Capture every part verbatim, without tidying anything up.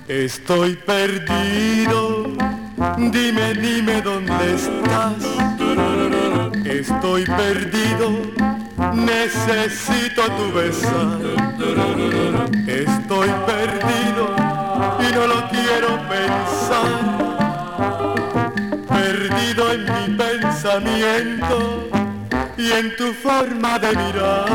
Estoy perdido, dime, dime dónde estás. Estoy perdido, necesito tu besar. Estoy perdido y no lo quiero pensar. Perdido en mi pensamiento y en tu forma de mirar.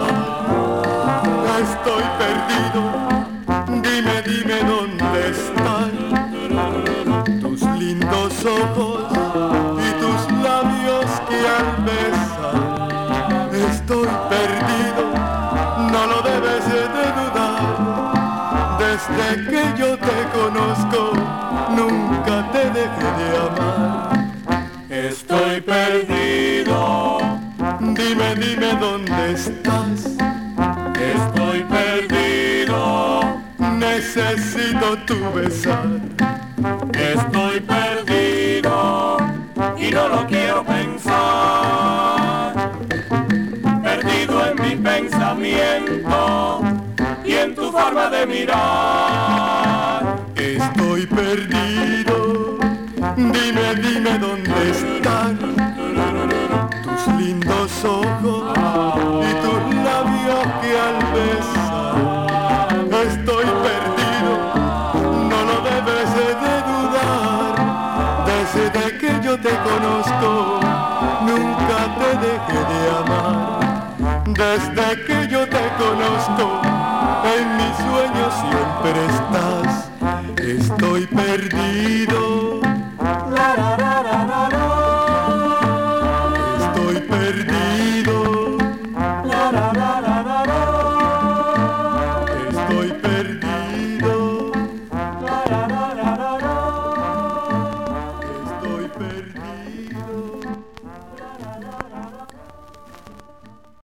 Estoy perdido, dime, dime dónde están tus lindos ojos y tus labios que al besar. Estoy perdido, no lo debes de dudar. Desde que yo te conozco, nunca te dejé de amar. Estoy perdido, dime, dime dónde estás. Estoy perdido, necesito tu besar. Estoy perdido y no lo quiero pensar. Perdido en mi pensamiento y en tu forma de mirar. Estoy perdido, dime, dime dónde están tus lindos ojos y tus labios que al besar. Estoy perdido, no lo debes de dudar. Desde que yo te conozco, nunca te dejé de amar. Desde que yo te conozco, en mis sueños siempre estás. Estoy perdido,